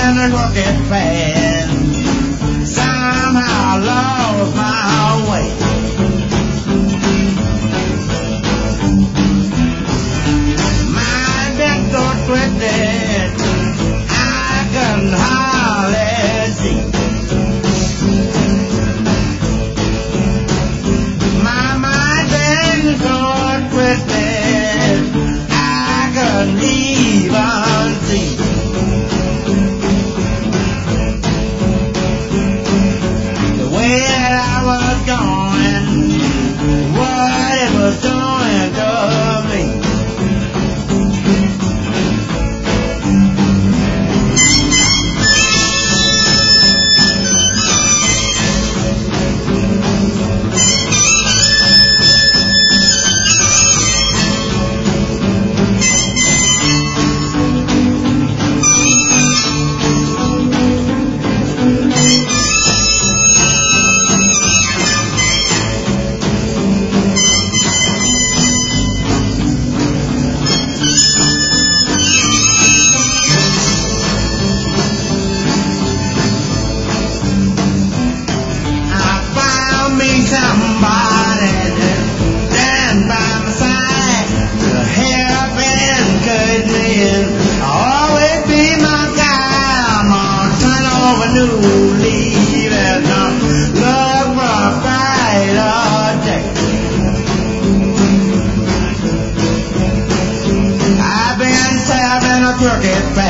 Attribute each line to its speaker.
Speaker 1: in a crooked path. Somehow I lost my way. My bed so twisted, I couldn't hardly see. My mind been so twisted, I couldn't even see. The way that I was going, what it was doing to me. Somebody to stand by my side to help and encourage me, and I'll always be my guy. I'm gonna turn over a new leaf and look for a brighter day. I've been serving a crooked path.